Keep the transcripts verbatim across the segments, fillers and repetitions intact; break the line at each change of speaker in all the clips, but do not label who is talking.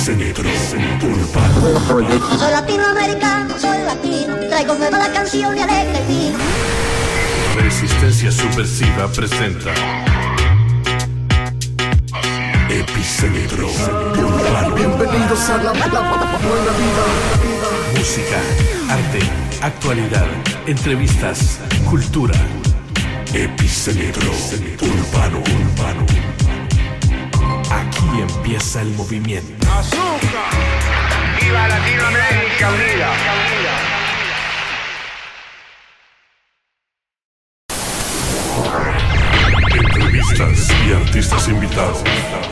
Epicentro Urbano.
Soy latinoamericano, soy latino, traigo nueva la canción y alegre el vino.
Resistencia Subversiva presenta Epicentro Urbano.
Bienvenidos a la buena vida.
Música, arte, actualidad, entrevistas, cultura. Epicentro Urbano, Urbano. Aquí empieza el movimiento.
¡Azúcar! ¡Viva Latinoamérica Unida!
Entrevistas y artistas invitados.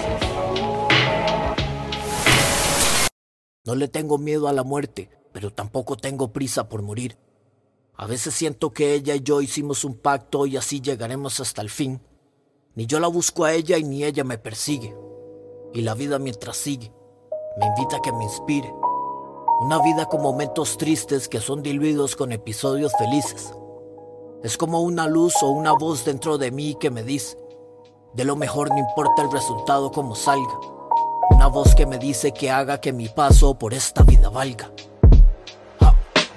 No le tengo miedo a la muerte, pero tampoco tengo prisa por morir. A veces siento que ella y yo hicimos un pacto y así llegaremos hasta el fin. Ni yo la busco a ella y ni ella me persigue. Y la vida mientras sigue, me invita a que me inspire. Una vida con momentos tristes que son diluidos con episodios felices. Es como una luz o una voz dentro de mí que me dice: de lo mejor no importa el resultado como salga. Una voz que me dice que haga que mi paso por esta vida valga. Ja.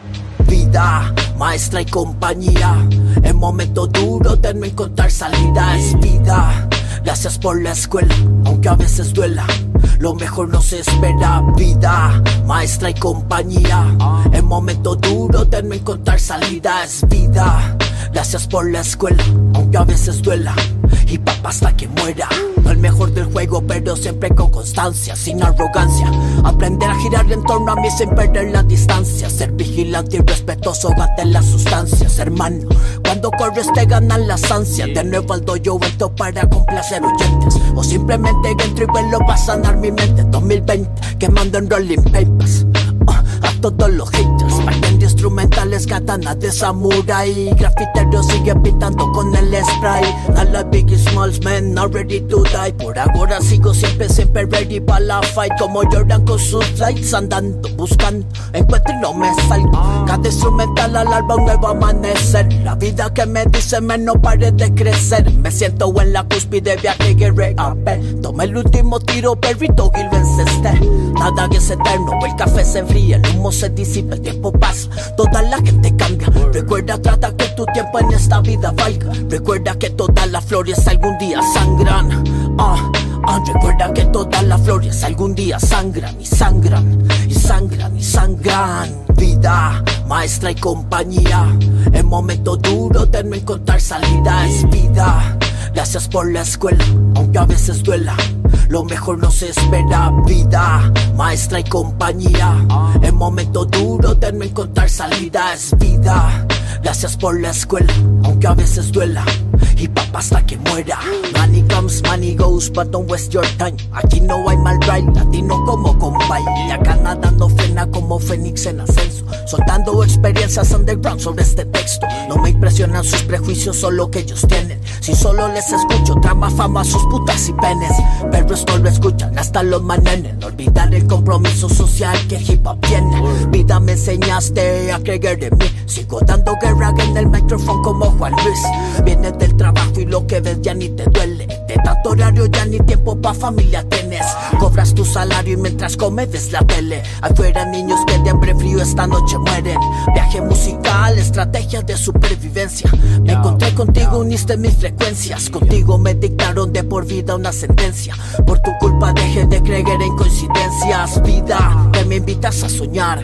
Vida, maestra y compañía. En momentos duros de no encontrar salida es vida. Gracias por la escuela, aunque a veces duela. Lo mejor no se espera. Vida, maestra y compañía. En momentos duros de no encontrar salida es vida. Gracias por la escuela, aunque a veces duela. Y papá hasta que muera. No el mejor del juego, pero siempre con constancia, sin arrogancia. Aprender a girar en torno a mí sin perder la distancia. Ser vigilante y respetuoso ante las sustancias, hermano. Cuando corres te ganan las ansias. De nuevo al dojo vuelto para complacer oyentes. O simplemente entro y vuelo para sanar mi mente. dos mil veinte, quemando en rolling papers. Uh, a todos los haters, partiendo instrumentales, katanas de samurai. Grafiteros sigue pintando con el spray. A la Biggie Smalls, man, not ready to die. Por ahora sigo siempre, siempre ready para la fight. Como Jordan con sus flights, andando, buscando, encuentro y no me salgo. Cada instrumental al alba un nuevo amanecer. La vida que me dice me no pare de crecer. Me siento en la cúspide, viaje guerre a ver. Tomé el último tiro, perrito Gil Vencester. Nada que es eterno, el café se enfría, el humo se disipa, el tiempo pasa, toda la gente cambia. Recuerda, trata que tu tiempo en esta vida valga. Recuerda que todas las flores algún día sangran. Ah, ah, recuerda que todas las flores algún día sangran y sangran y sangran y sangran. Vida, maestra y compañía. En momentos duros de no encontrar salida es vida. Gracias por la escuela, aunque a veces duela. Lo mejor no se espera. Vida, maestra y compañía. En momentos duros de no encontrar salida es vida. Gracias por la escuela, aunque a veces duela. Y papá hasta que muera. Money comes, money goes, but don't waste your time. Aquí no hay mal ride, latino como compay. Y acá nada no frena como Fénix en ascenso. Soltando experiencias underground sobre este texto. No me impresionan sus prejuicios, solo que ellos tienen. Si solo les escucho, trama, fama, sus putas y penes. Pero esto lo escuchan hasta los manenes. No olvidar el compromiso social que el hip hop tiene. Vida, me enseñaste a creer en mí. Sigo dando guerra en el micrófono como Juan Luis. Vienes del trabajo y lo que ves ya ni te duele. De tanto horario ya ni tiempo pa' familia tienes. Cobras tu salario y mientras comes ves la tele. Afuera niños que de hambre frío esta noche mueren. Viaje musical, estrategia de supervivencia. Me encontré contigo, uniste mis frecuencias. Contigo me dictaron de por vida una sentencia. Por tu culpa dejé de creer en coincidencias. Vida, que me invitas a soñar.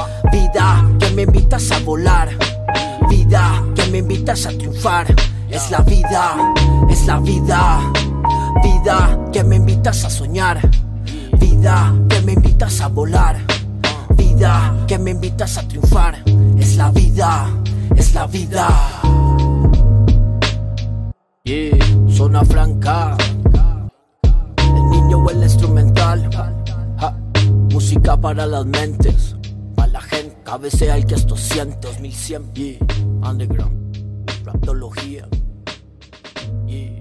Vida, que me invitas a volar. Vida, que me invitas a triunfar. Es la vida, es la vida. Vida, que me invitas a soñar. Vida, que me invitas a volar. Vida, que me invitas a triunfar. Es la vida, es la vida. Yeah, zona franca. El niño o el instrumental. Ja. Música para las mentes, para la gente. Cabecea el que esto siente. dos mil cien, yeah. Underground, raptología. Yeah.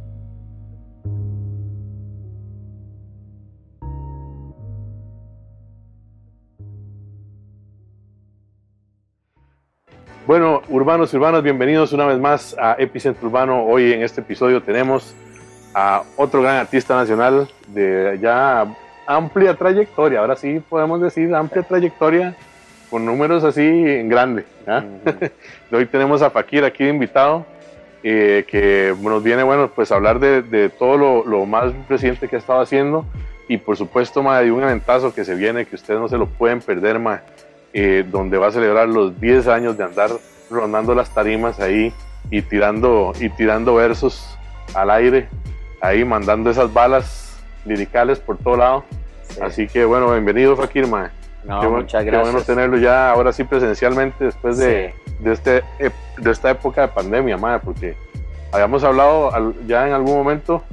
Bueno, urbanos y urbanas, bienvenidos una vez más a Epicentro Urbano. Hoy en este episodio tenemos a otro gran artista nacional de ya amplia trayectoria, ahora sí podemos decir amplia trayectoria con números así en grande. ¿Ah? Uh-huh. Hoy tenemos a Fakir aquí de invitado, eh, que nos viene, bueno, pues a hablar de, de todo lo, lo más reciente que ha estado haciendo y por supuesto, ma, de un eventazo que se viene, que ustedes no se lo pueden perder, ma, eh, donde va a celebrar los diez años de andar rondando las tarimas ahí y tirando, y tirando versos al aire, ahí mandando esas balas liricales por todo lado. Sí. Así que bueno, bienvenido Fakir, ma.
No,
qué,
muchas
qué
gracias.
bueno tenerlo ya ahora sí presencialmente después de,
sí.
de, este, de esta época de pandemia, ma, porque habíamos hablado al, ya en algún momento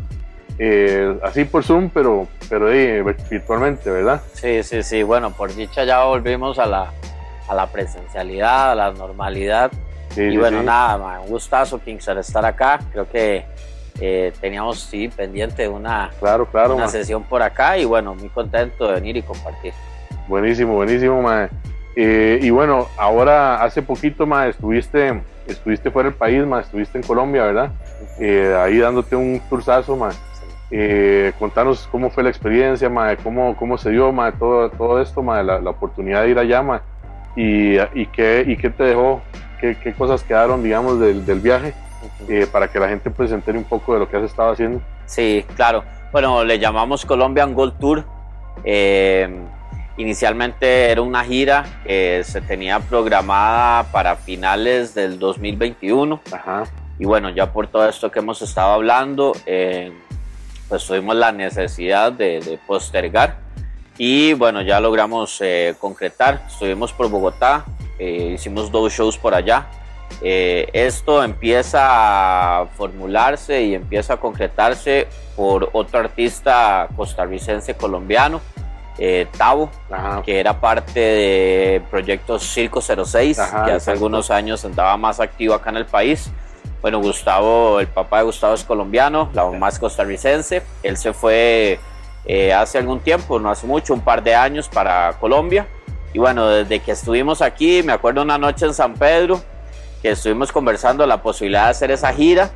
eh, así por Zoom, pero, pero eh, virtualmente, ¿verdad?
Sí, sí, sí, bueno, por dicha ya volvimos a la, a la presencialidad, a la normalidad. Sí, y sí, bueno, sí. nada, man, un gustazo, Kingser, estar acá. Creo que eh, teníamos, sí, pendiente una,
claro, claro,
una
man.
sesión por acá y bueno, muy contento de venir y compartir.
Buenísimo, buenísimo, man. Eh, y bueno, ahora hace poquito, man, estuviste, estuviste fuera del país, man, estuviste en Colombia, ¿verdad? Eh, ahí dándote un tourzazo, man. Eh, contanos cómo fue la experiencia, man, cómo, cómo se dio, man, todo, todo esto, man, la, la oportunidad de ir allá, man, y, y, qué, y qué te dejó. ¿Qué, qué cosas quedaron, digamos, del, del viaje, eh, para que la gente pues se entere un poco de lo que has estado haciendo?
Sí, claro. Bueno, le llamamos Colombian Gold Tour. Eh, inicialmente era una gira que se tenía programada para finales del dos mil veintiuno.
Ajá.
Y bueno, ya por todo esto que hemos estado hablando, eh, pues tuvimos la necesidad de, de postergar. Y bueno, ya logramos eh, concretar. Estuvimos por Bogotá. Eh, hicimos dos shows por allá. Eh, esto empieza a formularse y empieza a concretarse por otro artista costarricense colombiano, eh, Tavo, Ajá. que era parte de Proyecto Circo cero seis, Ajá, que hace exacto. algunos años andaba más activo acá en el país. Bueno, Gustavo, el papá de Gustavo es colombiano, la mamá es costarricense. Él se fue eh, hace algún tiempo, no hace mucho, un par de años para Colombia. Y bueno, desde que estuvimos aquí, me acuerdo una noche en San Pedro, que estuvimos conversando la posibilidad de hacer esa gira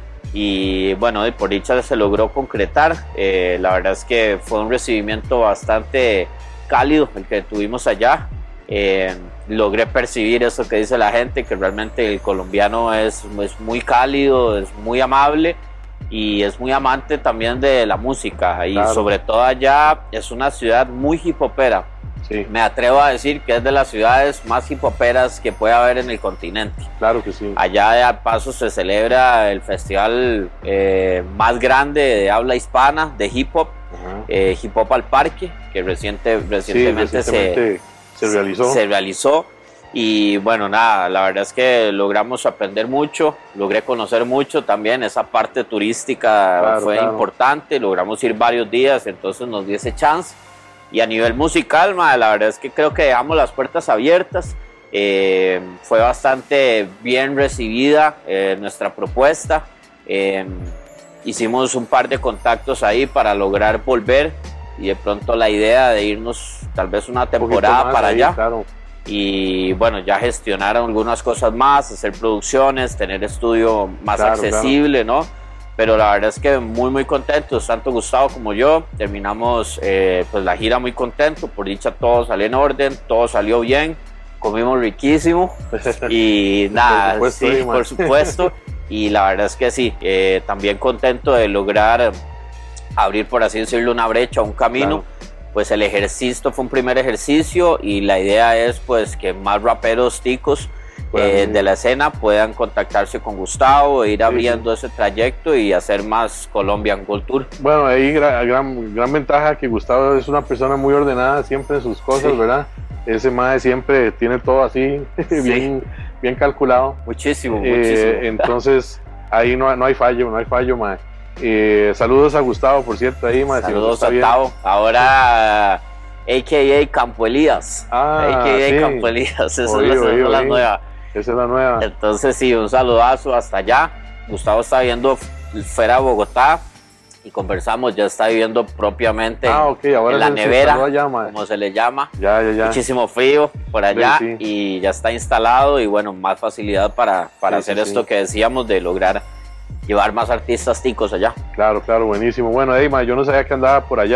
y bueno, por dicha se logró concretar. Eh, la verdad es que fue un recibimiento bastante cálido el que tuvimos allá. Eh, logré percibir eso que dice la gente, que realmente el colombiano es, es muy cálido, es muy amable y es muy amante también de la música. Y claro. sobre todo allá es una ciudad muy hip hopera. Sí. Me atrevo a decir que es de las ciudades más hip hoperas que puede haber en el continente.
Claro que sí.
Allá de al paso se celebra el festival eh, más grande de habla hispana de hip hop, uh-huh. eh, Hip Hop al Parque, que reciente, recientemente,
sí, recientemente se, se realizó.
Se, se realizó. Y bueno, nada, la verdad es que logramos aprender mucho, logré conocer mucho también, esa parte turística claro, fue claro. importante, logramos ir varios días, entonces nos dio ese chance. Y a nivel musical, ma, la verdad es que creo que dejamos las puertas abiertas. Eh, fue bastante bien recibida eh, nuestra propuesta. Eh, hicimos un par de contactos ahí para lograr volver. Y de pronto la idea de irnos tal vez una temporada para
ahí,
allá.
Claro.
Y bueno, ya gestionaron algunas cosas más, hacer producciones, tener estudio más claro, accesible, claro. ¿no? Pero la verdad es que muy muy contentos, tanto Gustavo como yo. Terminamos eh, pues la gira muy contentos, por dicha todo salió en orden, todo salió bien, comimos riquísimo y nada, por supuesto, sí, por supuesto. Y la verdad es que sí, eh, también contento de lograr abrir, por así decirlo, una brecha, un camino. Claro. Pues el ejercicio fue un primer ejercicio y la idea es pues que más raperos ticos Eh, de la escena puedan contactarse con Gustavo e ir abriendo sí, sí. ese trayecto y hacer más Colombian Gold Tour.
Bueno, ahí gran, gran, gran ventaja que Gustavo es una persona muy ordenada siempre en sus cosas, sí. ¿verdad? Ese mae siempre tiene todo así sí. bien, bien calculado.
Muchísimo,
eh,
muchísimo.
Entonces ahí no, no hay fallo, no hay fallo, mae. Eh, saludos a Gustavo, por cierto, ahí, mae.
Saludos si a Tavo. Ahora A K A Campo Elías.
Ah,
A K A
sí.
Campo Elías, esa
oye,
es la,
oye,
la
oye.
nueva.
Esa es la nueva.
Entonces sí, un saludazo hasta allá. Gustavo está viviendo fuera de Bogotá y conversamos, ya está viviendo propiamente
ah, okay. Ahora
en la
se,
nevera,
se allá,
como se le llama.
Ya, ya, ya.
Muchísimo frío por allá
sí, sí.
y ya está instalado y bueno, más facilidad para, para sí, hacer sí, esto sí. que decíamos de lograr llevar más artistas ticos allá.
Claro, claro, buenísimo. Bueno, Eima, yo no sabía que andaba por allá.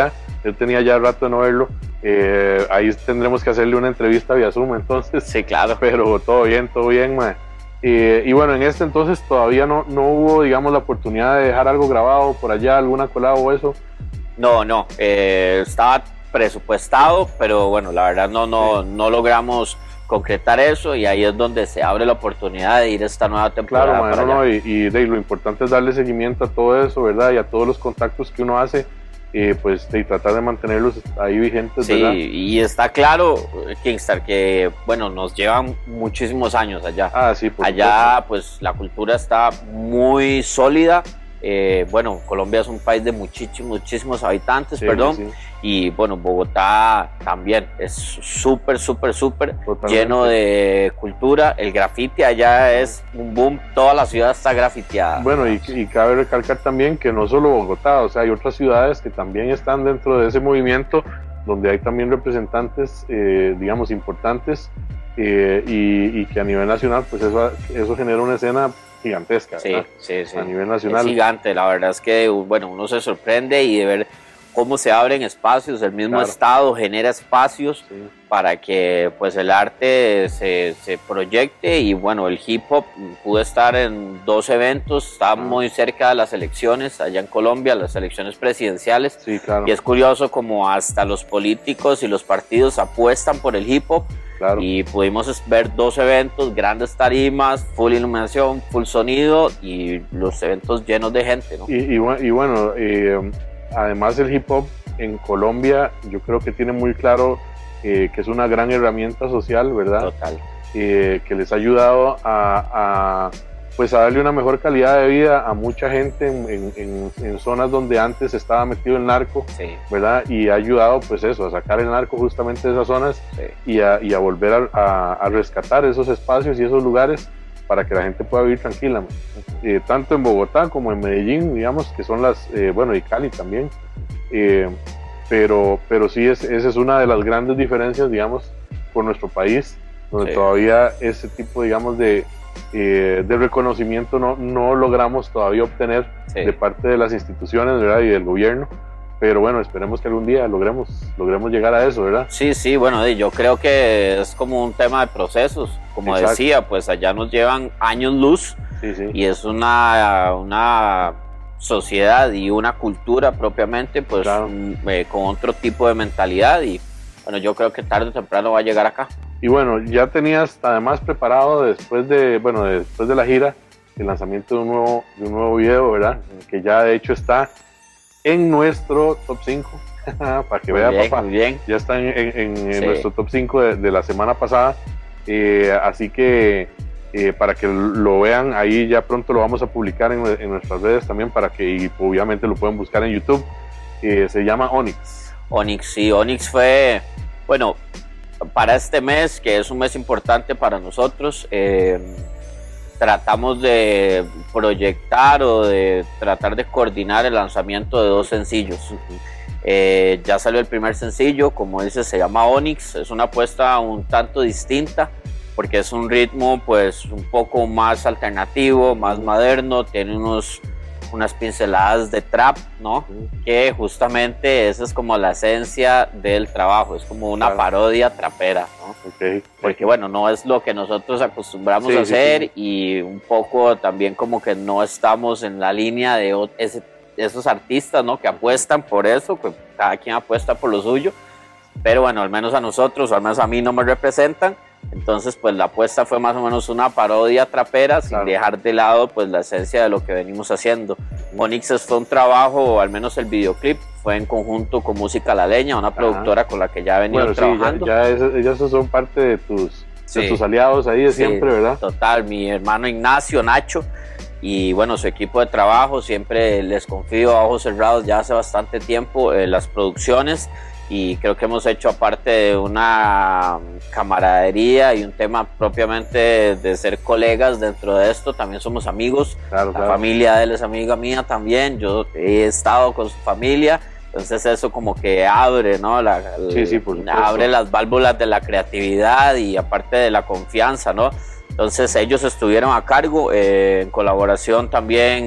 él tenía ya rato de no verlo. Eh, ahí tendremos que hacerle una entrevista vía Zoom, entonces.
Sí, claro.
Pero todo bien, todo bien, mae. Eh, y bueno, en este entonces todavía no, no hubo, digamos, la oportunidad de dejar algo grabado por allá, alguna colada o eso.
No, no, eh, estaba presupuestado, pero bueno, la verdad no, no, sí. no logramos concretar eso, y ahí es donde se abre la oportunidad de ir a esta nueva temporada.
Claro, man,
para
no,
allá.
no, y, y de, lo importante es darle seguimiento a todo eso, ¿verdad? Y a todos los contactos que uno hace, eh, pues y tratar de mantenerlos ahí vigentes,
sí,
¿verdad?
Y está claro, Kingstar, que bueno, nos llevan muchísimos años allá.
Ah, sí, por
allá
supuesto.
Pues la cultura está muy sólida. Eh, bueno, Colombia es un país de muchísimos, muchísimos habitantes,
Sí,
perdón,
sí.
y bueno, Bogotá también es súper, súper, súper
Totalmente.
lleno de cultura. El graffiti allá es un boom, toda la ciudad está grafiteada.
Bueno, y, y cabe recalcar también que no solo Bogotá, o sea, hay otras ciudades que también están dentro de ese movimiento, donde hay también representantes, eh, digamos, importantes, eh, y, y que a nivel nacional, pues eso, eso genera una escena gigantesca,
Sí,
¿verdad?
sí, sí.
A nivel nacional.
Es gigante, la verdad es que, bueno, uno se sorprende y de ver cómo se abren espacios, el mismo
Claro.
estado genera espacios
Sí.
para que pues el arte se, se proyecte. Y bueno, el hip hop pudo estar en dos eventos, está
Ah.
muy cerca de las elecciones allá en Colombia, las elecciones presidenciales.
Sí, claro.
Y es curioso como hasta los políticos y los partidos apuestan por el hip hop.
Claro.
Y pudimos ver dos eventos, grandes tarimas, full iluminación, full sonido, y los eventos llenos de gente, ¿no?
Y, y, bu- y bueno, eh, además el hip hop en Colombia, yo creo que tiene muy claro eh, que es una gran herramienta social, ¿verdad?
Total.
Eh, que les ha ayudado a, a, pues a darle una mejor calidad de vida a mucha gente en, en, en, en zonas donde antes estaba metido el narco,
Sí,
¿verdad? Y ha ayudado, pues eso, a sacar el narco justamente de esas zonas
sí.
y a, y a volver a, a, a rescatar esos espacios y esos lugares para que la gente pueda vivir tranquila, man. Eh, tanto en Bogotá como en Medellín, digamos, que son las, eh, bueno, y Cali también, eh, pero, pero sí, es, esa es una de las grandes diferencias, digamos, por nuestro país, donde
Sí.
todavía ese tipo, digamos, de, eh, de reconocimiento no, no logramos todavía obtener
Sí.
de parte de las instituciones, ¿verdad? Y del gobierno, pero bueno, esperemos que algún día logremos, logremos llegar a eso, ¿verdad?
Sí, sí, bueno, yo creo que es como un tema de procesos, como
Exacto.
decía, pues allá nos llevan años luz,
Sí, sí.
y es una, una sociedad y una cultura propiamente, pues
Claro.
mm, eh, con otro tipo de mentalidad, y bueno, yo creo que tarde o temprano va a llegar acá.
Y bueno, ya tenías además preparado después de, bueno, después de la gira, el lanzamiento de un nuevo, de un nuevo video, ¿verdad? Que ya de hecho está en nuestro top cinco, para que
Muy
vea,
bien,
papá.
muy bien.
Ya está en, en- en
Sí.
nuestro top cinco de, de la semana pasada. Eh, así que eh, para que lo vean, ahí ya pronto lo vamos a publicar en, en nuestras redes también, para que y obviamente lo pueden buscar en YouTube. Eh, se llama Onyx.
Onyx, sí, Onyx fue, bueno, para este mes, que es un mes importante para nosotros, eh, tratamos de proyectar o de tratar de coordinar el lanzamiento de dos sencillos. Eh, ya salió el primer sencillo, como dice, se llama Onyx, es una apuesta un tanto distinta, porque es un ritmo pues un poco más alternativo, más moderno, tiene unos, unas pinceladas de trap, ¿no? Que justamente esa es como la esencia del trabajo, es como una
Claro.
parodia trapera, ¿no?
Okay.
Porque bueno, no es lo que nosotros acostumbramos
Sí,
a
sí,
hacer,
sí.
y un poco también como que no estamos en la línea de ot- ese- esos artistas, ¿no? Que apuestan por eso, que cada quien apuesta por lo suyo, pero bueno, al menos a nosotros, o al menos a mí no me representan. Entonces pues la apuesta fue más o menos una parodia trapera, sin
Claro.
dejar de lado pues la esencia de lo que venimos haciendo. Onyx fue un trabajo, o al menos el videoclip fue en conjunto con Música La Leña, una productora con la que ya he venido
Bueno, sí,
trabajando.
ya, ya es- ellos son parte de tus, de
Sí.
tus aliados ahí de
Sí,
siempre, ¿verdad?
Total, mi hermano Ignacio, Nacho, y bueno, su equipo de trabajo, siempre les confío a ojos cerrados ya hace bastante tiempo eh, las producciones, y creo que hemos hecho, aparte de una camaradería y un tema propiamente de ser colegas dentro de esto, también somos amigos.
Claro,
La
claro.
familia de él es amiga mía también, yo he estado con su familia, entonces eso como que abre, ¿no? La,
Sí, sí, por supuesto.
abre las válvulas de la creatividad y aparte de la confianza, ¿no? Entonces ellos estuvieron a cargo, eh, en colaboración también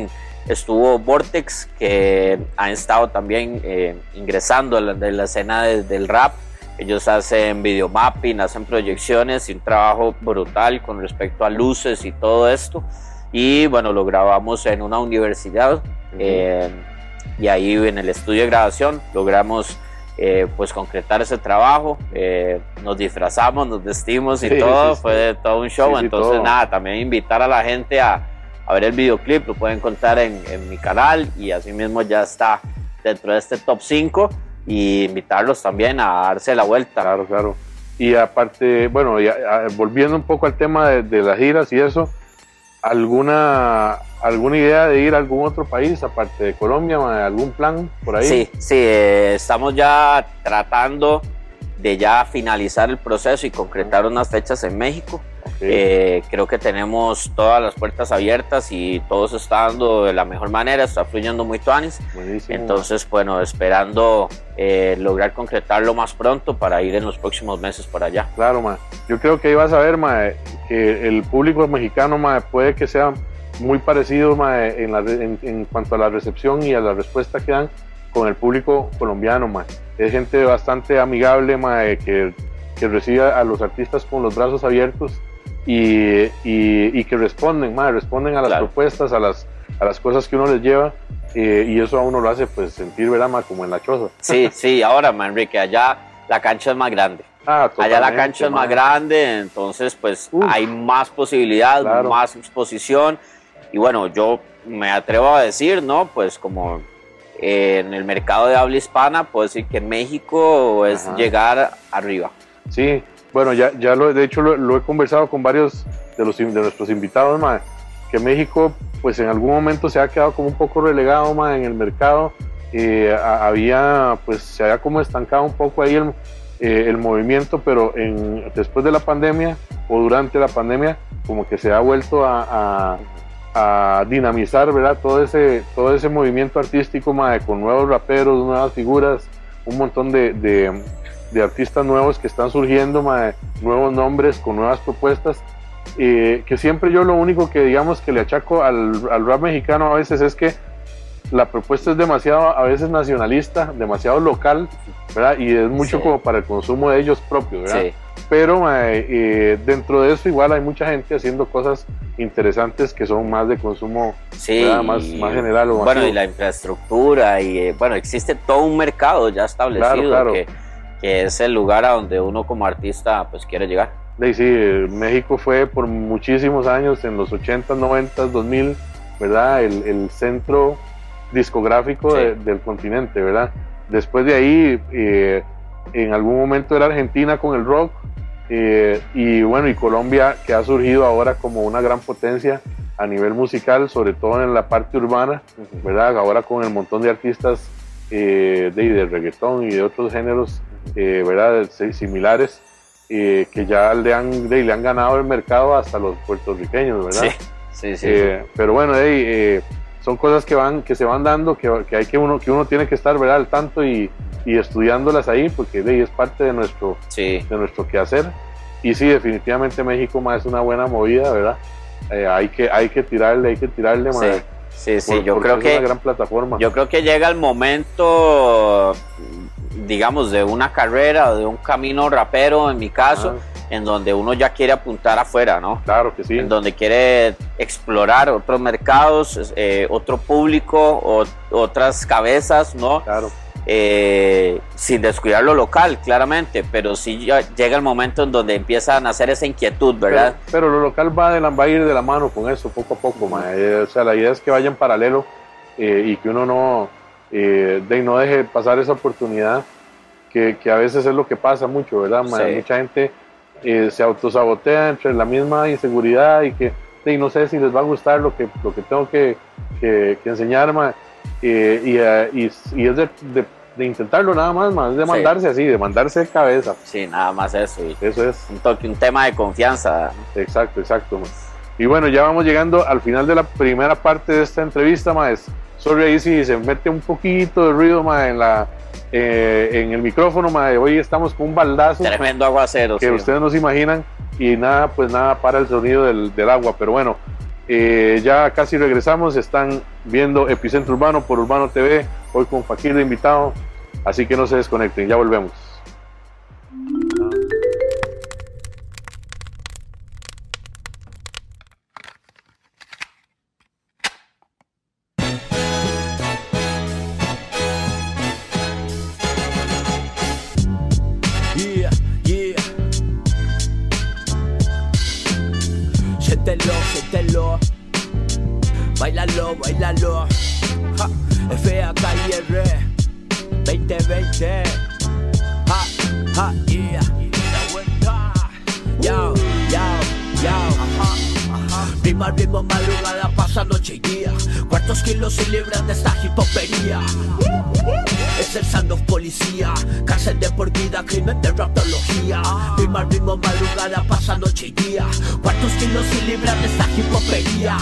estuvo Vortex, que han estado también eh, ingresando en la, en la escena de, del rap. Ellos hacen videomapping, hacen proyecciones y un trabajo brutal con respecto a luces y todo esto. Y bueno, lo grabamos en una universidad, uh-huh. eh, y ahí en el estudio de grabación logramos eh, pues concretar ese trabajo. Eh, nos disfrazamos, nos vestimos y sí, todo, sí, fue sí. todo un show. Sí, Entonces sí, nada, también invitar a la gente a, a ver el videoclip, lo pueden encontrar en, en mi canal y así mismo ya está dentro de este top cinco. Y invitarlos también a darse la vuelta.
Claro, claro. Y aparte, bueno, ya, volviendo un poco al tema de, de las giras y eso, ¿alguna, ¿alguna idea de ir a algún otro país aparte de Colombia? ¿Algún plan por ahí?
Sí, sí, eh, estamos ya tratando de ya finalizar el proceso y concretar unas fechas en México. Okay. Eh, creo que tenemos todas las puertas abiertas y todo se está dando de la mejor manera, está fluyendo muy tuanis. Buenísimo. Entonces, bueno, esperando eh, lograr concretarlo más pronto para ir en los próximos meses por allá.
Claro, ma. Yo creo que ahí vas a ver, ma, que el público mexicano, ma, puede que sea muy parecido, ma, en, la, en, en cuanto a la recepción y a la respuesta que dan con el público colombiano, ma. Es gente bastante amigable, ma, que, que recibe a los artistas con los brazos abiertos y, y, y que responden, ma, responden a las claro. propuestas, a las, a las cosas que uno les lleva, eh, y eso a uno lo hace pues sentir, ¿verdad, ma? Como en la choza.
Sí, sí, ahora, ma, Enrique, allá la cancha es más grande.
Ah,
allá la cancha es más grande, entonces pues Uf, hay más posibilidad, claro. más exposición, y bueno, yo me atrevo a decir, ¿no? Pues como en el mercado de habla hispana, puedo decir que México es Ajá. llegar arriba.
Sí, bueno, ya, ya lo, de hecho lo, lo he conversado con varios de, los, de nuestros invitados, ma, que México pues en algún momento se ha quedado como un poco relegado, ma, en el mercado. Eh, había, pues se había como estancado un poco ahí el, eh, el movimiento, pero en, después de la pandemia o durante la pandemia como que se ha vuelto a... a a dinamizar, ¿verdad? Todo ese, todo ese movimiento artístico, mae, con nuevos raperos, nuevas figuras, un montón de, de, de artistas nuevos que están surgiendo, mae, nuevos nombres con nuevas propuestas, eh, que siempre yo lo único que digamos que le achaco al, al rap mexicano a veces es que la propuesta es demasiado a veces nacionalista, demasiado local, ¿verdad? Y es mucho sí. como para el consumo de ellos propios, ¿verdad? Sí. Pero eh, eh, dentro de eso igual hay mucha gente haciendo cosas interesantes que son más de consumo,
sí,
más, más general. O
bueno, masivo. Y la infraestructura, y eh, bueno, existe todo un mercado ya establecido, claro, claro. Que, que es el lugar a donde uno como artista pues quiere llegar.
Sí, sí, México fue por muchísimos años, en los ochentas, noventas, dos mil, ¿verdad? El, el centro discográfico sí. de, del continente, ¿verdad? Después de ahí, eh, en algún momento era Argentina con el rock, eh, y bueno, y Colombia, que ha surgido ahora como una gran potencia a nivel musical, sobre todo en la parte urbana, ¿verdad? Ahora con el montón de artistas eh, de, de reggaetón y de otros géneros, eh, ¿verdad? Similares, eh, que ya le han, de, le han ganado el mercado hasta los puertorriqueños, ¿verdad?
Sí, sí, sí.
Eh,
sí.
Pero bueno, de, eh, son cosas que van, que se van dando, que, que hay que uno, que uno tiene que estar, ¿verdad? Al tanto y, y estudiándolas ahí, porque de, es parte de nuestro,
sí.
de nuestro quehacer. Y sí, definitivamente México más es una buena movida, ¿verdad? Eh, hay que, hay que tirarle, hay que tirarle, más.
Sí, sí, sí.
Por,
yo creo
es
que
una gran plataforma.
Yo creo que llega el momento, digamos, de una carrera, de un camino rapero, en mi caso, ah. en donde uno ya quiere apuntar afuera, ¿no?
Claro que sí.
En donde quiere explorar otros mercados, eh, otro público, o, otras cabezas, ¿no?
Claro.
Eh, sin descuidar lo local, claramente, pero sí ya llega el momento en donde empieza a nacer esa inquietud, ¿verdad?
Pero, pero lo local va, de la, va a ir de la mano con eso, poco a poco, uh-huh. eh, o sea, la idea es que vaya en paralelo, eh, y que uno no, eh, de, no deje pasar esa oportunidad, que, que a veces es lo que pasa mucho, ¿verdad? Sí. Mucha gente eh, se autosabotea entre la misma inseguridad y que de, no sé si les va a gustar lo que, lo que tengo que, que, que enseñar, ma, eh, y, uh, y, y es de, de, de intentarlo nada más, ma, es de mandarse sí. así, de mandarse de cabeza.
Sí, nada más eso. Y
eso es.
Un toque, un tema de confianza.
Exacto, exacto. Ma. Y bueno, ya vamos llegando al final de la primera parte de esta entrevista, ma. Es, sorry ahí si se mete un poquito de ruido, ma, en la eh, en el micrófono, ma. Hoy estamos con un baldazo.
Tremendo aguacero.
Que sí. Ustedes no se imaginan, y nada, pues nada para el sonido del, del agua, pero bueno. Eh, ya casi regresamos, están viendo Epicentro Urbano por Urbano T V, hoy con Fakir de invitado, así que no se desconecten, ya volvemos.
Yeah, yeah. Siéntelo, siéntelo. Bailalo, bailalo. Ja. F A K I R veinte veinte. Ha, ha, yeah. La vuelta. Yo, yo, yo. Ajá, ajá. Rima, ritmo, madrugada, pasa noche y día. Cuartos, kilos y libras de esta hipopería. Es el Sound of Policía, cárcel de por vida, crimen de raptología. Rima, ritmo, madrugada, pasa noche y día. Cuartos, kilos y libras de esta hipopería.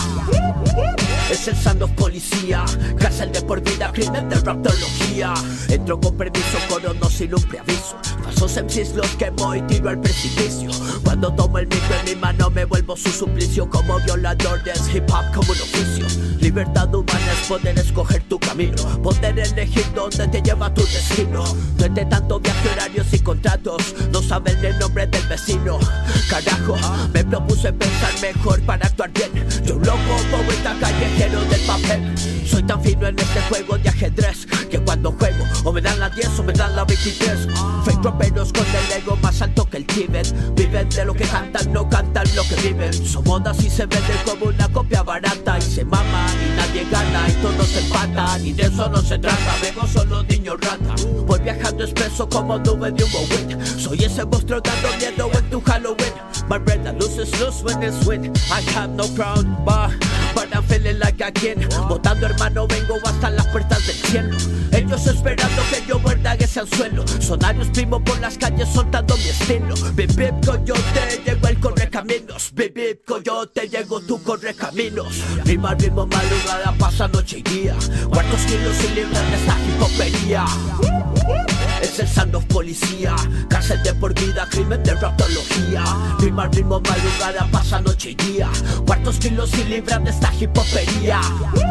Es el Sound of Policía, cárcel de por vida, crimen de raptología. Entro con permiso, corono sin un preaviso. Falsos M Cs los quemo y tiro al precipicio. Cuando tomo el micro en mi mano me vuelvo su suplicio. Como violador de hip hop como un oficio. Libertad humana es poder escoger tu camino, poder elegir dónde te lleva tu destino. No entre tanto viaje, horarios y contratos, no saben el nombre del vecino. Carajo, me propuse pensar mejor para actuar bien. Yo un loco, poeta callejero del papel. Soy tan fino en este juego de ajedrez que cuando juego o me dan la diez o me dan la veintitrés. Fake raperos con el ego más alto que el Tíbet. Viven de lo que cantan, no cantan lo que viven. Son modas y se venden como una copia barata. Y se mama y nadie gana y todos se empatan. Y de eso no se trata, vengo solo niño rata. Voy viajando expreso como nube de humo wind. Soy ese monstruo dando miedo en tu Halloween. My bread that loses loose when it's win. I have no crown, but, but I'm feeling like a king. Votando hermano vengo hasta las puertas del cielo. Ellos esperando que yo muerda ese anzuelo. Sonarios primo por las calles soltando mi estilo. Bip bip coyote, llegó el correcaminos. Bip bip coyote, llegó tu correcaminos. Rima, ritmo, madrugada, pasa noche y día. Cuartos, kilos y libras de esta hipopería. Es el Sound of Policía, cárcel de por vida, crimen de raptología. Rima, ritmo, madrugada, pasa noche y día. Cuartos, kilos y libras de esta hipopería.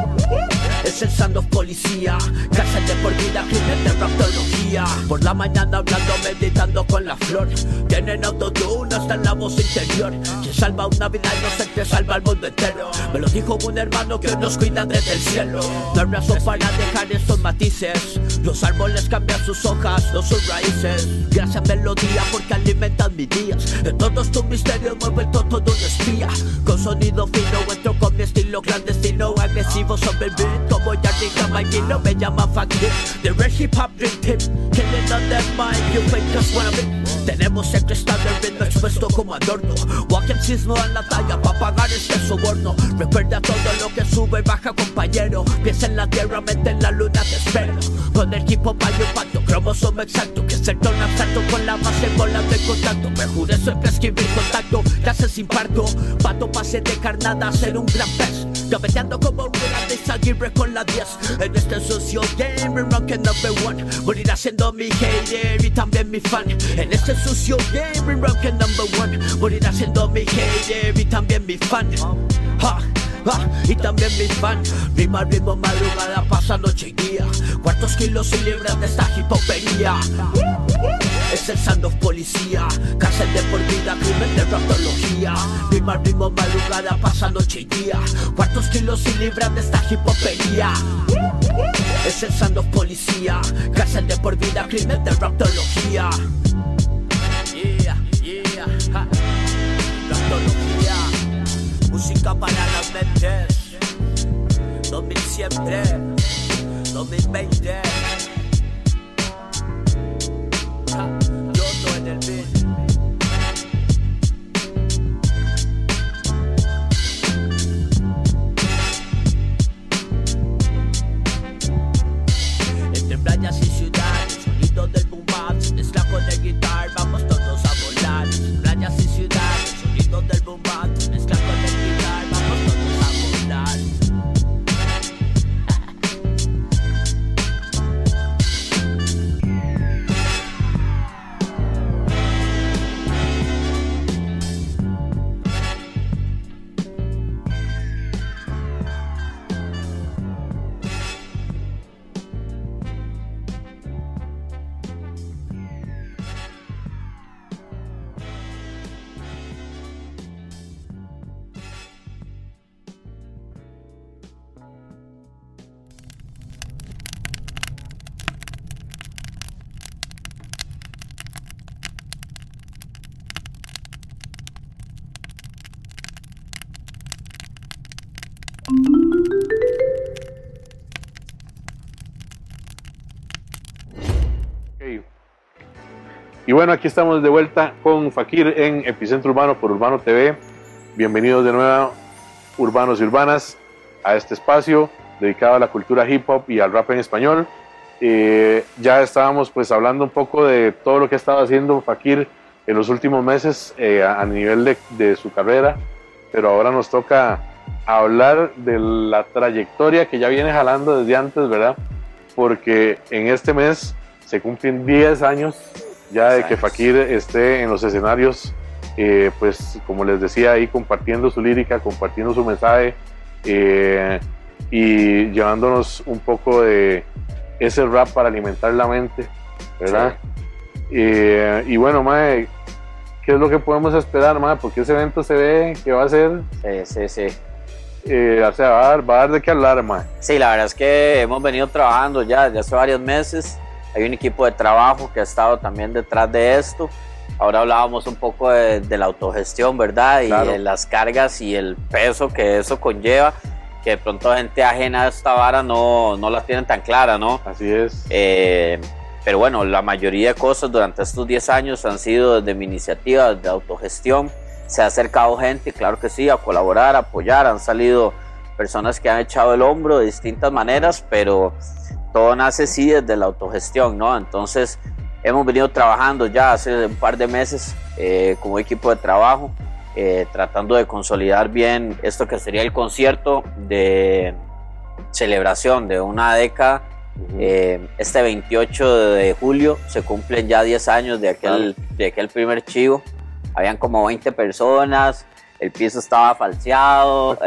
Es el Sound of Policía, cárcel de por vida, crimen de raptología. Por la mañana hablando, meditando con la flor. Tienen autotune hasta en la voz interior. Quien salva una vida inocente que salva al mundo entero. Me lo dijo un hermano que nos cuida desde el cielo. No hay razón para dejar estos matices. Los árboles cambian sus hojas, no sus raíces. Gracias melodía porque alimentan mis días. En todos tus misterios me he vuelto todo un espía. Con sonido fino entro con mi estilo clandestino. Agresivo sobre el beat como Yardi Jamaiquino. Me llaman Fakir, the red hip hop dream team. Killing on that mic, you fakers wanna be. Tenemos el cristal del ritmo expuesto como adorno. Walk M Cs no dan la talla pa' pagar este soborno. Recuerda todo lo que sube y baja compañero. Piensa en la tierra, mente en la luna, te espero. Con el equipo pa' yo pacto, cromosoma exacto. Que es el tono abstracto con la base volando en contacto. Me juré siempre escribir contacto, clases sin parto. Pato pase de carnada a ser un gran pez. Gaveteando como un de Aguirre con la diez. En este sucio game, ranking number one. Morirá siendo mi hater y también mi fan. En este sucio game, ranking number one. Morirá siendo mi hater y también mi fan. Ha. Ah, y también mi fan. Rima, ritmo, madrugada, pasa noche y día. Cuartos, kilos y libras de esta hipopería. Es el Sound of Policía, cárcel de por vida, crimen de raptología. Rima, ritmo, madrugada, pasa noche y día. Cuartos, kilos y libras de esta hipopería. Es el Sound of Policía, cárcel de por vida, crimen de raptología. Yeah, yeah, ha. Raptología. Música para las mentes. dos mil siempre, dos mil veinte. Ja, yo estoy en el beat. Entre playas y ciudades, sonido del boom bap, se mezcla con el guitar, vamos todos a volar. Playas y ciudades, sonido del boom bap, se mezcla con el guitar, vamos todos a volar.
Y bueno, aquí estamos de vuelta con Fakir en Epicentro Urbano por Urbano T V. Bienvenidos de nuevo, urbanos y urbanas, a este espacio dedicado a la cultura hip hop y al rap en español. Eh, ya estábamos pues hablando un poco de todo lo que ha estado haciendo Fakir en los últimos meses eh, a, a nivel de, de su carrera, pero ahora nos toca hablar de la trayectoria que ya viene jalando desde antes, ¿verdad? Porque en este mes se cumplen diez años ya de que Fakir esté en los escenarios, eh, pues como les decía ahí, compartiendo su lírica, compartiendo su mensaje eh, y llevándonos un poco de ese rap para alimentar la mente, ¿verdad? Sí. Eh, y bueno, mae, ¿qué es lo que podemos esperar, mae? Porque ese evento se ve que va a ser...
Sí, sí, sí.
Eh, o sea, va a, dar, va a dar de qué hablar, mae.
Sí, la verdad es que hemos venido trabajando ya desde hace varios meses. Hay un equipo de trabajo que ha estado también detrás de esto. Ahora hablábamos un poco de, de la autogestión, ¿verdad? Y claro, de las cargas y el peso que eso conlleva, que de pronto gente ajena a esta vara no, no la tienen tan clara, ¿no?
Así es.
Eh, pero bueno, la mayoría de cosas durante estos diez años han sido desde mi iniciativa, de autogestión. Se ha acercado gente, claro que sí, a colaborar, a apoyar. Han salido personas que han echado el hombro de distintas maneras, pero todo nace sí desde la autogestión, ¿no? Entonces hemos venido trabajando ya hace un par de meses eh, como equipo de trabajo, eh, tratando de consolidar bien esto que sería el concierto de celebración de una década. Uh-huh. eh, este veintiocho de julio se cumplen ya diez años de aquel, claro, de aquel primer chivo. Habían como veinte personas, el piso estaba falseado,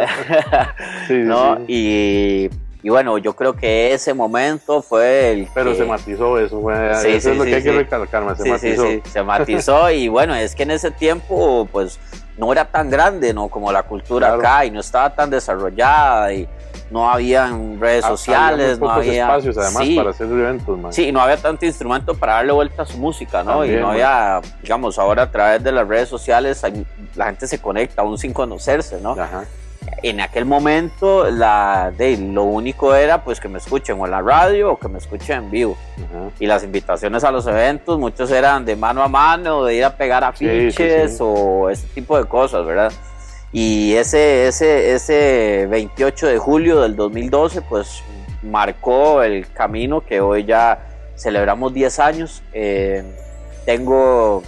sí, ¿no? Sí. Y Y bueno, yo creo que ese momento fue el
Pero
que...
se matizó eso, fue,
sí,
eso
sí,
es lo
sí,
que hay
sí.
que recalcar, se
sí,
matizó.
Sí, sí, se matizó y bueno, es que en ese tiempo pues no era tan grande, ¿no? Como la cultura, claro, acá, y no estaba tan desarrollada y no habían redes sociales,
había
no había
espacios además, sí, para hacer eventos, man.
Sí, no había tanto instrumento para darle vuelta a su música, ¿no? También, y no man. había, digamos, ahora a través de las redes sociales hay, la gente se conecta aún sin conocerse, ¿no?
Ajá.
En aquel momento la, de, lo único era pues que me escuchen o en la radio o que me escuchen en vivo. Uh-huh. Y las invitaciones a los eventos, muchos eran de mano a mano, de ir a pegar afiches, sí, sí, sí, o ese tipo de cosas, ¿verdad? Y ese, ese, ese veintiocho de julio del dos mil doce pues marcó el camino que hoy ya celebramos diez años. Eh, tengo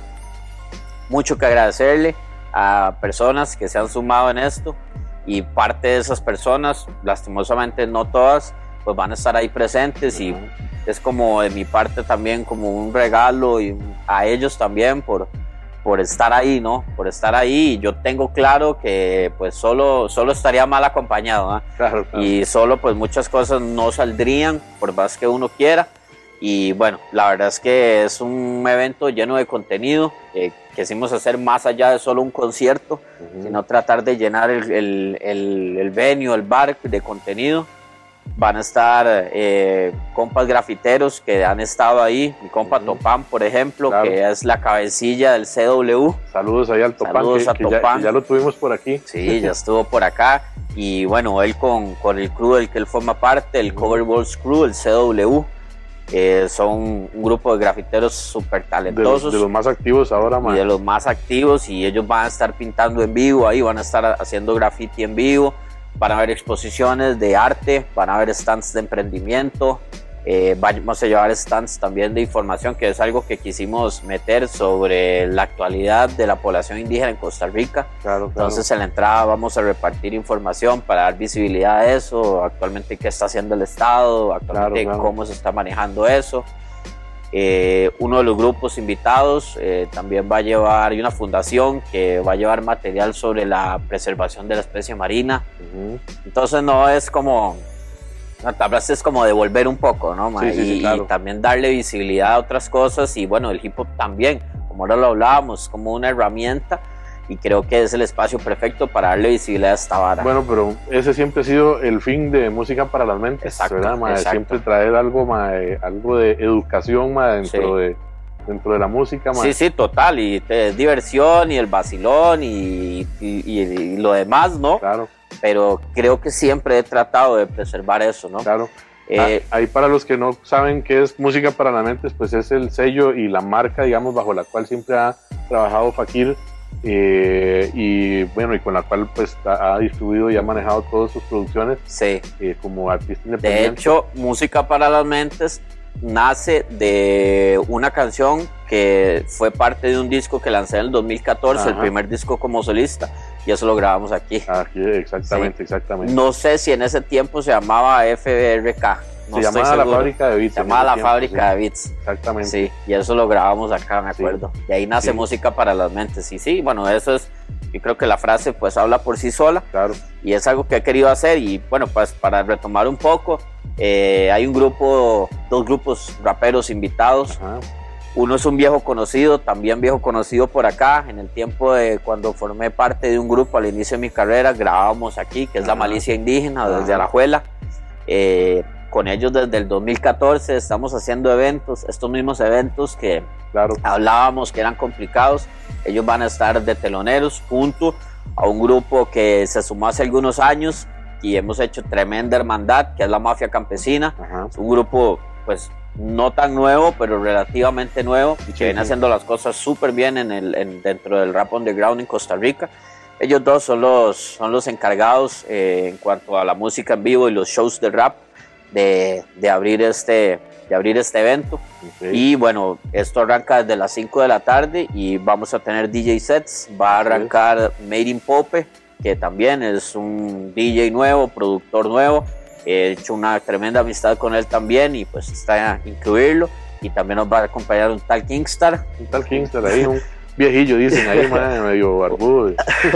mucho que agradecerle a personas que se han sumado en esto. Y parte de esas personas, lastimosamente no todas, pues van a estar ahí presentes, y es como de mi parte también como un regalo y a ellos también por, por estar ahí, ¿no? Por estar ahí. Yo tengo claro que pues solo, solo estaría mal acompañado, ¿eh?
Claro, claro.
Y solo pues muchas cosas no saldrían por más que uno quiera. Y bueno, la verdad es que es un evento lleno de contenido. Eh, quisimos hacer más allá de solo un concierto, uh-huh, sino tratar de llenar el, el, el, el venue, el bar de contenido. Van a estar eh, compas grafiteros que han estado ahí. Mi compa, uh-huh, Topán, por ejemplo, claro, que es la cabecilla del C W.
Saludos ahí al Topán,
Saludos
que,
a
que,
Topán.
Ya, que ya lo tuvimos por aquí.
Sí, ya estuvo por acá. Y bueno, él con, con el crew del que él forma parte, el uh-huh, Cover Balls Crew, el C W. Eh, son un grupo de grafiteros súper talentosos.
De, de los más activos ahora, man.
Y de los más activos, y ellos van a estar pintando en vivo ahí, van a estar haciendo graffiti en vivo, van a haber exposiciones de arte, van a haber stands de emprendimiento, eh, vamos a llevar stands también de información, que es algo que quisimos meter sobre la actualidad de la población indígena en Costa Rica.
Claro, claro.
Entonces en la entrada vamos a repartir información para dar visibilidad a eso, actualmente qué está haciendo el Estado, actualmente claro, claro, cómo se está manejando eso. Eh, uno de los grupos invitados eh, también va a llevar, hay una fundación que va a llevar material sobre la preservación de la especie marina. Uh-huh. Entonces no es como... La tabla es como devolver un poco, ¿no?
Sí, sí,
y,
sí, claro,
y también darle visibilidad a otras cosas. Y bueno, el hip hop también, como ahora lo hablábamos, como una herramienta. Y creo que es el espacio perfecto para darle visibilidad a esta vara.
Bueno, pero ese siempre ha sido el fin de Música para las Mentes,
exacto,
¿verdad, mae?
Exacto.
Siempre traer algo, mae, algo de educación, mae, dentro, sí, de, dentro de la música, mae.
Sí, sí, total. Y te, diversión y el vacilón y, y, y, y lo demás, ¿no?
Claro.
Pero creo que siempre he tratado de preservar eso, ¿no?
Claro.
Eh,
ah, ahí para los que no saben qué es Música para las Mentes, pues es el sello y la marca, digamos, bajo la cual siempre ha trabajado Fakir, eh, y bueno, y con la cual pues ha, ha distribuido y ha manejado todas sus producciones,
sí.
eh, como artista independiente.
De hecho, Música para las Mentes nace de una canción que fue parte de un disco que lancé en el dos mil catorce, Ajá. el primer disco como solista, y eso lo grabamos aquí.
Aquí, exactamente, sí. exactamente.
No sé si en ese tiempo se llamaba F B R K. No
se llamaba La Fábrica de Beats.
Se llamaba La
tiempo,
Fábrica
sí.
de Beats.
Exactamente.
Sí, y eso lo grabamos acá, me acuerdo. Sí. De ahí nace sí. Música para las Mentes. Y sí, bueno, eso es, yo creo que la frase pues habla por sí sola.
Claro.
Y es algo que he querido hacer. Y bueno, pues para retomar un poco, eh, hay un grupo, dos grupos raperos invitados.
Ajá.
Uno es un viejo conocido, también viejo conocido por acá. En el tiempo de cuando formé parte de un grupo al inicio de mi carrera, grabábamos aquí, que es Ajá. La Malicia Indígena, desde Ajá. Alajuela. Eh, con ellos desde el dos mil catorce estamos haciendo eventos, estos mismos eventos que
claro.
hablábamos que eran complicados. Ellos van a estar de teloneros junto a un grupo que se sumó hace algunos años y hemos hecho tremenda hermandad, que es la Mafia Campesina.
Ajá.
Es un grupo pues no tan nuevo, pero relativamente nuevo, y que sí, viene sí. haciendo las cosas súper bien en el, en, dentro del rap underground en Costa Rica. Ellos dos son los, son los encargados eh, en cuanto a la música en vivo y los shows de rap de, de, abrir, este, de abrir este evento. Okay. Y bueno, esto arranca desde las cinco de la tarde y vamos a tener D J sets. Va a arrancar sí. Made in Pope, que también es un D J nuevo, productor nuevo. He hecho una tremenda amistad con él también y pues está a incluirlo. Y también nos va a acompañar un tal Kingstar.
Un tal Kingstar ahí, un viejillo, dicen ahí, man, medio barbudo.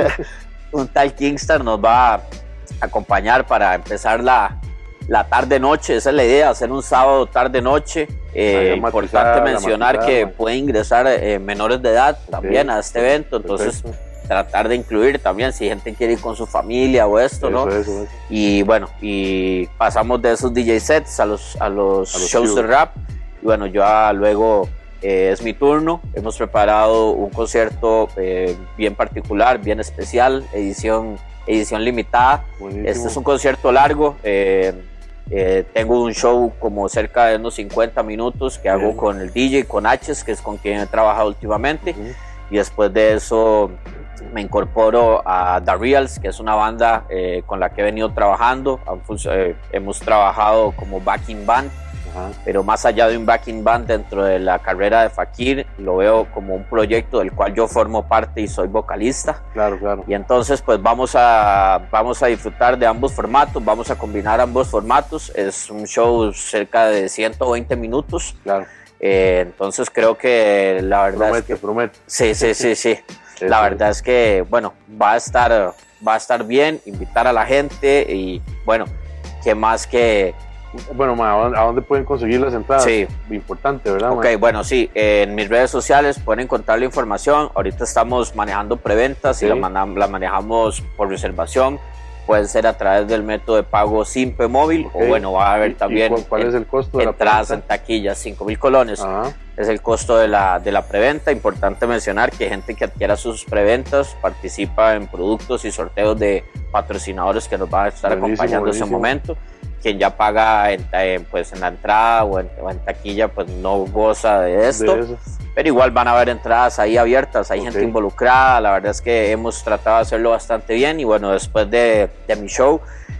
Un tal Kingstar nos va a acompañar para empezar la, la tarde-noche. Esa es la idea, hacer un sábado tarde-noche. Eh, importante mencionar que pueden ingresar eh, menores de edad okay. también a este evento. Entonces, perfecto. Tratar de incluir también si gente quiere ir con su familia o esto, eso, ¿no? Eso, eso. Y bueno, y pasamos de esos D J sets a los, a los, a los shows de rap. Y bueno, ya luego eh, es mi turno. Hemos preparado un concierto eh, bien particular, bien especial, edición, edición limitada. Buenísimo. Este es un concierto largo. Eh, eh, tengo un show como cerca de unos cincuenta minutos que hago bien. Con el D J, con H, que es con quien he trabajado últimamente. Uh-huh. Y después de eso me incorporo a The Reals, que es una banda eh, con la que he venido trabajando. Eh, hemos trabajado como backing band, uh-huh. pero más allá de un backing band dentro de la carrera de Fakir, lo veo como un proyecto del cual yo formo parte y soy vocalista.
Claro, claro.
Y entonces pues vamos a, vamos a disfrutar de ambos formatos, vamos a combinar ambos formatos. Es un show cerca de ciento veinte minutos.
Claro.
Eh, entonces creo que la verdad
promete,
es que
promete.
Sí, sí, sí, sí. La verdad es que, bueno, va a estar, va a estar bien, invitar a la gente y, bueno, ¿qué más que...?
Bueno, ma, ¿a dónde pueden conseguir las entradas?
Sí.
Importante, ¿verdad?
Ok,
ma?
bueno, sí, en mis redes sociales pueden encontrar la información. Ahorita estamos manejando preventas, sí. y la, man- la manejamos por reservación. Puede ser a través del método de pago Simpe Móvil, okay. o bueno, va a haber también...
¿Cuál, cuál
en,
es el costo de la
entradas en taquillas, cinco mil colones.
Ajá.
Es el costo de la, de la preventa. Importante mencionar que gente que adquiera sus preventas participa en productos y sorteos de patrocinadores que nos van a estar buenísimo, acompañando en ese momento. Quien ya paga en, en, pues en la entrada o en, o en taquilla, pues no goza de esto. De pero igual van a haber entradas ahí abiertas, hay okay. gente involucrada. La verdad es que hemos tratado de hacerlo bastante bien. Y bueno, después de, de mi show,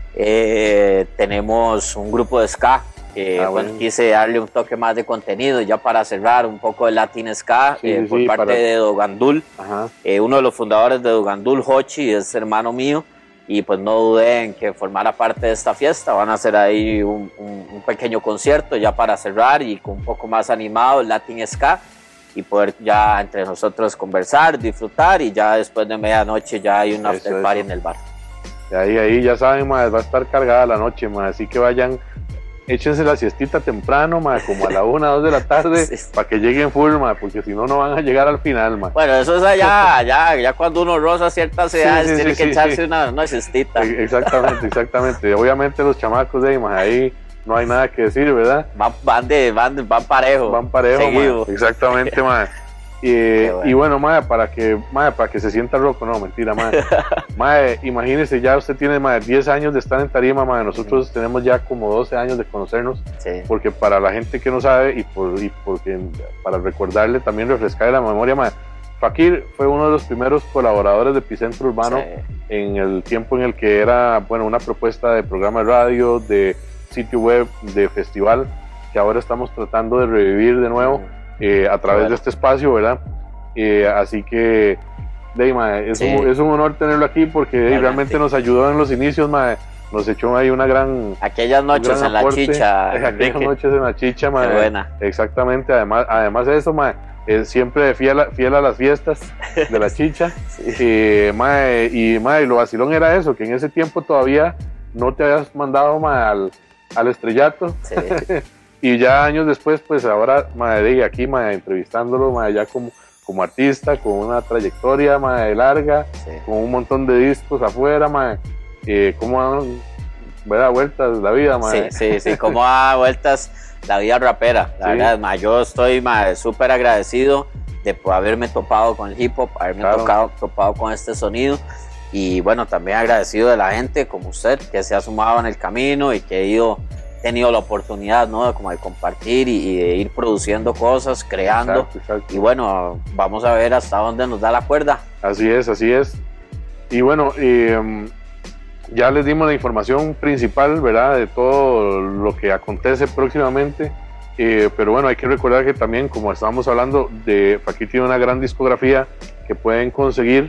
eh, tenemos un grupo de ska. Eh, ah, bueno. Quise darle un toque más de contenido ya para cerrar un poco de Latin Ska, sí, eh, sí, por parte para... de Dogandul. Eh, uno de los fundadores de Dogandul, Hochi, es hermano mío. Y pues no dudé en que formara parte de esta fiesta. Van a hacer ahí un, un, un pequeño concierto ya para cerrar y con un poco más animado Latin Ska y poder ya entre nosotros conversar, disfrutar, y ya después de medianoche ya hay un after party en el bar.
Y ahí, ahí ya saben, ma, va a estar cargada la noche, ma, así que vayan, échense la siestita temprano, ma, como a la una, dos de la tarde, sí. para que lleguen full, ma, porque si no, no van a llegar al final, ma.
Bueno, eso es allá, ya, ya cuando uno roza ciertas edades, sí, sí, tiene sí, que sí, echarse sí. una, una siestita.
Exactamente, exactamente. Obviamente los chamacos de ahí, ma, ahí no hay nada que decir, ¿verdad?
Van, van, de, van, van parejo.
Van parejo, ma. Exactamente, ma. Eh,
bueno.
Y bueno, mae, para que, mae, para que se sienta loco, no, mentira, mae. Mae, imagínese, ya usted tiene mae, diez años de estar en tarima, mae, nosotros tenemos ya como doce años de conocernos,
Sí.
porque para la gente que no sabe y, por, y porque, para recordarle, también refrescar la memoria, mae, Fakir fue uno de los primeros colaboradores de Epicentro Urbano
Sí.
en el tiempo en el que era, bueno, una propuesta de programa de radio, de sitio web, de festival, que ahora estamos tratando de revivir de nuevo eh, a través
Bueno.
de este espacio, ¿verdad? Eh, así que, de, mae, es,
Sí.
un, es un honor tenerlo aquí porque de,
Realmente.
realmente nos ayudó en los inicios, mae, nos echó ahí una gran...
Aquellas noches
un gran
en la
aporte.
chicha.
Aquellas
Enrique.
noches en la chicha, mae.
Qué buena.
Exactamente, además, además de eso, mae, eh, siempre fiel a, fiel a las fiestas de la chicha.
Sí.
Eh, mae, y mae, lo vacilón era eso, que en ese tiempo todavía no te habías mandado mae, al, al estrellato.
Sí.
Y ya años después, pues ahora, mae, de aquí, mae, entrevistándolo, mae, ya como, como artista, con una trayectoria, mae, larga,
Sí.
con un montón de discos afuera, mae, eh, cómo dan, ¿verdad? Vueltas la vida, mae.
Sí, sí, sí, cómo da vueltas la vida rapera, la
Sí.
verdad, ma, yo estoy súper agradecido de por haberme topado con el hip hop, haberme
Claro.
tocado, topado con este sonido y bueno, también agradecido de la gente como usted que se ha sumado en el camino y que he ido, tenido la oportunidad, ¿no? de, como de compartir y, y de ir produciendo cosas, creando
Exacto, exacto.
y bueno, vamos a ver hasta dónde nos da la cuerda.
Así es, así es. Y bueno, eh, ya les dimos la información principal, ¿verdad? De todo lo que acontece próximamente. Eh, pero bueno, hay que recordar que también, como estábamos hablando, de Fakir tiene una gran discografía que pueden conseguir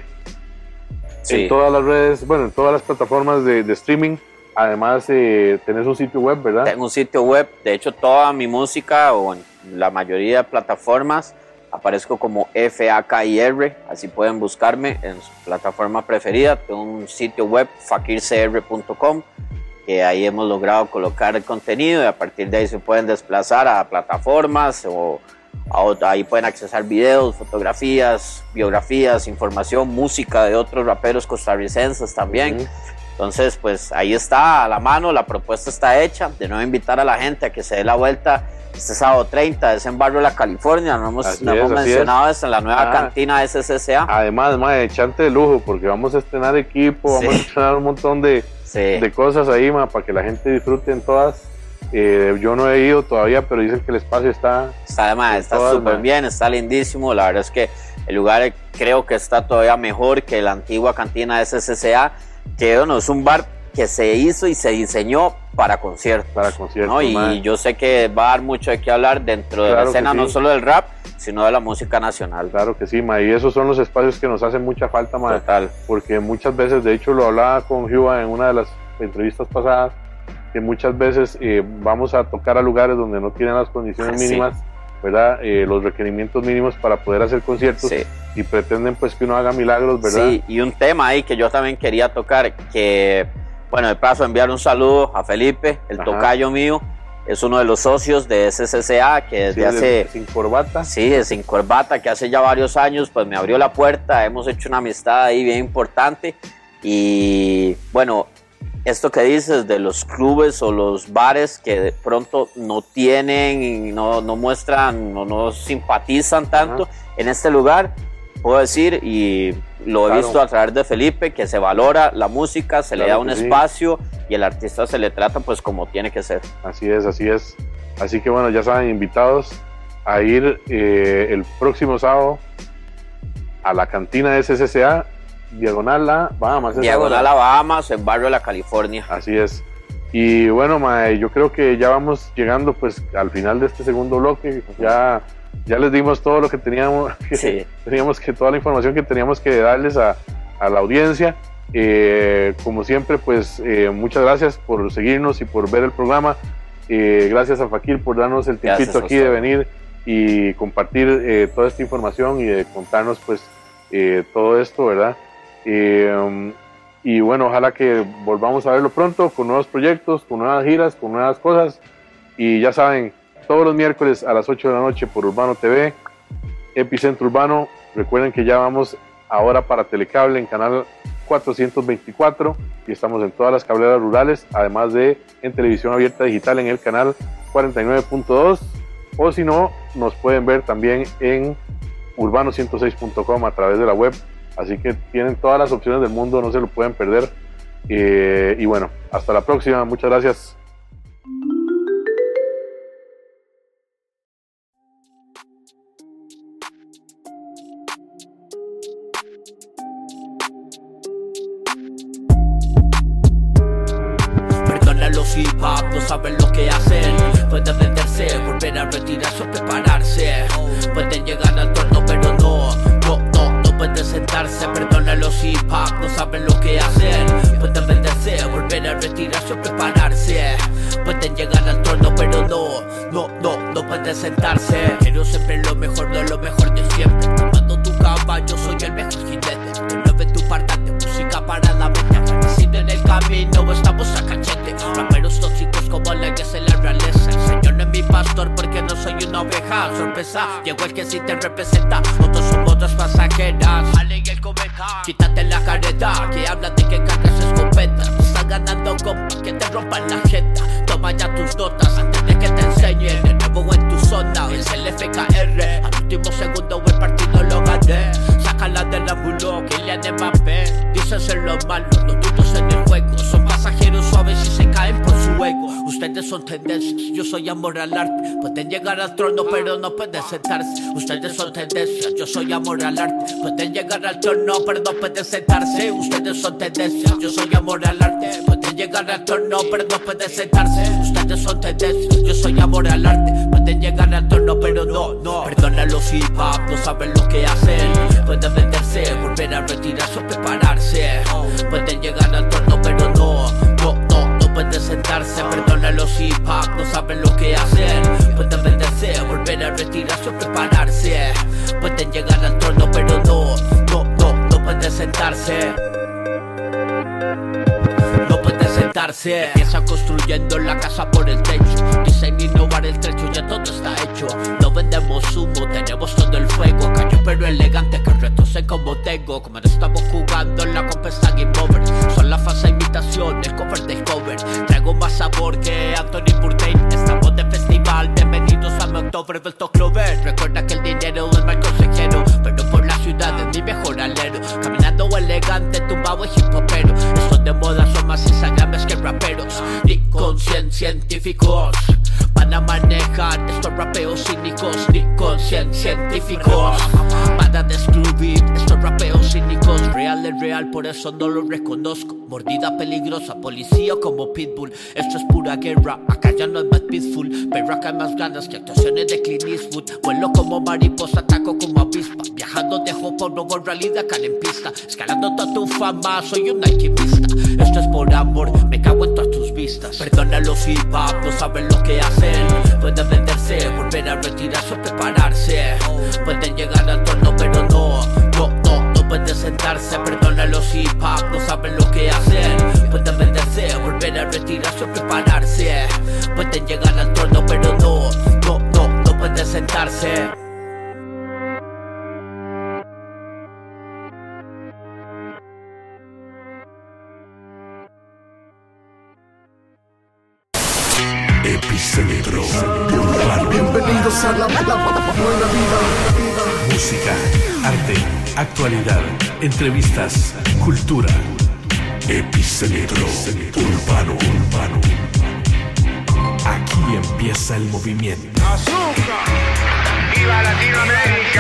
Sí.
en todas las redes, bueno, en todas las plataformas de, de streaming. Además, eh, tenés un sitio web, ¿verdad?
Tengo un sitio web, de hecho toda mi música o en la mayoría de plataformas aparezco como F A K I R, así pueden buscarme en su plataforma preferida. Tengo un sitio web fakir c r punto com que ahí hemos logrado colocar el contenido y a partir de ahí se pueden desplazar a plataformas o a ot- ahí pueden accesar videos, fotografías, biografías, información, música de otros raperos costarricenses también.
Ujú.
Entonces, pues ahí está a la mano, la propuesta está hecha. De nuevo invitar a la gente a que se dé la vuelta este sábado treinta, es en Barrio La California. No hemos,
Así
no
es,
hemos
así
mencionado esto en la nueva
Ah.
cantina S C C A.
Además, mae, chante de lujo, porque vamos a estrenar equipo, vamos
Sí.
a estrenar un montón de,
Sí,
de cosas ahí, ma, para que la gente disfrute en todas. Eh, yo no he ido todavía, pero dicen que el espacio está...
está, además, está
todas,
súper
man.
bien, está lindísimo. La verdad es que el lugar creo que está todavía mejor que la antigua cantina S C C A, que bueno, es un bar que se hizo y se diseñó para conciertos.
Para conciertos,
¿no? Y
man.
yo sé que va a dar mucho de qué hablar dentro de
Claro
la
que
escena,
sí.
no solo del rap, sino de la música nacional.
Claro que sí, ma, y esos son los espacios que nos hacen mucha falta, ma,
Total.
porque muchas veces, de hecho lo hablaba con Hua en una de las entrevistas pasadas, que muchas veces eh, vamos a tocar a lugares donde no tienen las condiciones
Sí.
mínimas, ¿verdad? Eh, los requerimientos mínimos para poder hacer conciertos
Sí.
y pretenden pues que uno haga milagros, ¿verdad?
Sí, y un tema ahí que yo también quería tocar, que, bueno, de paso enviar un saludo a Felipe, el
Ajá.
tocayo mío, es uno de los socios de S C C A, que
Sí,
desde hace,
de- sin corbata.
sí, de Sin Corbata, que hace ya varios años, pues me abrió la puerta, hemos hecho una amistad ahí bien importante, y bueno, esto que dices de los clubes o los bares que de pronto no tienen, no, no muestran, no, no simpatizan tanto,
Ajá.
en este lugar puedo decir, y lo he
Claro.
visto a través de Felipe, que se valora la música, se le
Claro
da un
que sí.
espacio y el artista se le trata pues como tiene que ser.
Así es, así es. Así que bueno, ya saben, invitados a ir eh, el próximo sábado a la cantina S C C A, diagonal a Bahamas. esa
Diagonal
hora.
a Bahamas, en Barrio La California.
Así es. Y bueno, mae, yo creo que ya vamos llegando pues al final de este segundo bloque. Ya, ya les dimos todo lo que teníamos, que,
Sí.
teníamos que, toda la información que teníamos que darles a, a la audiencia. Eh, como siempre, pues eh, muchas gracias por seguirnos y por ver el programa. Eh, gracias a Fakir por darnos el
Gracias
tiempito
a
aquí de
usted.
venir y compartir eh, toda esta información y de contarnos pues eh, todo esto, ¿verdad? Eh, um, y bueno, ojalá que volvamos a verlo pronto con nuevos proyectos, con nuevas giras, con nuevas cosas. Y ya saben, todos los miércoles a las ocho de la noche por Urbano T V, Epicentro Urbano. Recuerden que ya vamos ahora para Telecable en canal cuatrocientos veinticuatro y estamos en todas las cableras rurales, además de en televisión abierta digital en el canal cuarenta y nueve punto dos, o si no, nos pueden ver también en urbano ciento seis punto com a través de la web. Así que tienen todas las opciones del mundo, no se lo pueden perder. Eh, y bueno, hasta la próxima. Muchas gracias.
Los hip hop no saben lo que hacen. Pueden venderse, volver a retirarse o prepararse. Pueden llegar al trono pero no, no, no, no pueden sentarse. Perdona, los hip hop no saben lo que hacen. Pueden venderse, volver a retirarse o prepararse. Pueden llegar al trono pero no, no, no, no pueden sentarse. Quiero siempre lo mejor, no lo mejor de siempre. Tomando tu caballo, soy el mejor jinete. Mueve tu parlante, música para la mente. Agradecido en el camino, estamos a cachete. Raperos tóxicos como leyes en la realeza. El Señor no es mi pastor porque no soy una oveja. Sorpresa, llegó el que sí te representa. Otros son otras pasajeras. Sale y el cometa. Quítate la careta, que habla de que cargas escopetas. Estás ganando compa, que te rompan la jeta. Toma ya tus notas antes de que te enseñen. De nuevo en tu zona, es el F K R. Al último segundo el partido lo gané. Sácala de la bulo, Kylian Mbappé. Dicen ser los malos, los duros en el juego. Son pasajeros suaves y se caen por su ego. Ustedes son tendencias, yo soy amor al arte. Pueden llegar al trono pero no pueden sentarse. Ustedes son tendencias, yo soy amor al arte. Pueden llegar al trono pero no pueden sentarse. Ustedes son tendencias, yo soy amor al arte. Pueden llegar al trono pero no pueden sentarse. Ustedes son tendencias, yo soy amor al arte. Pueden llegar al trono pero no, no. Perdona, los hip hop no saben lo que hacen. Pueden venderse, volver a retirarse o prepararse. Pueden llegar al trono pero no, no, no, no pueden sentarse. Perdona, los hip hop no saben lo que hacen. Pueden venderse, volver a retirarse o prepararse. Pueden llegar al trono pero no, no, no, no pueden sentarse. No pueden sentarse. Empiezan construyendo la casa por el techo. Dicen innovar el trecho, ya todo está hecho. No vendemos humo, tenemos todo el fuego. Callo pero elegante, que reto sé como tengo. Como no estamos jugando en la compensa Game Over. Son la falsa imitación, el cover del cover. Traigo más sabor que Anthony Bourdain. Estamos de festival, bienvenidos a mi octubre del Clover. Recuerda que el dinero es mal consejero, pero por la ciudad es mi mejor alero. Caminando elegante, tumbado y hip hopero. Estos de moda son más instagrames que raperos. Ni conscien científicos van a manejar estos rapeos cínicos. Ni conscien científicos van a destruir estos rapeos cínicos. Real es real, por eso no lo reconozco. Mordida peligrosa, policía como Pitbull. Esto es pura guerra, acá ya no es más peaceful. Pero acá hay más ganas que actuaciones de Clint Eastwood. Vuelo como mariposa, ataco como avispa. Viajando dejo por nuevo realidad, cara en pista. Escalando toda tu fama, soy un alquimista. Esto es por amor, me cago en todas tus vistas. Perdona, los hip hop no saben lo que hacen. Pueden venderse, volver a retirarse o prepararse. Pueden llegar al trono pero no, no, no, no pueden sentarse. Perdona, los hip hop no saben lo que hacen. Pueden venderse, volver a retirarse o prepararse. Pueden llegar al trono pero no, no, no, no pueden sentarse.
Epicentro Urbano.
Bienvenidos a la, la, la buena vida.
Música, arte, actualidad, entrevistas, cultura. Epicentro Urbano, Urbano. Aquí empieza el movimiento.
¡Azúcar! ¡Viva Latinoamérica!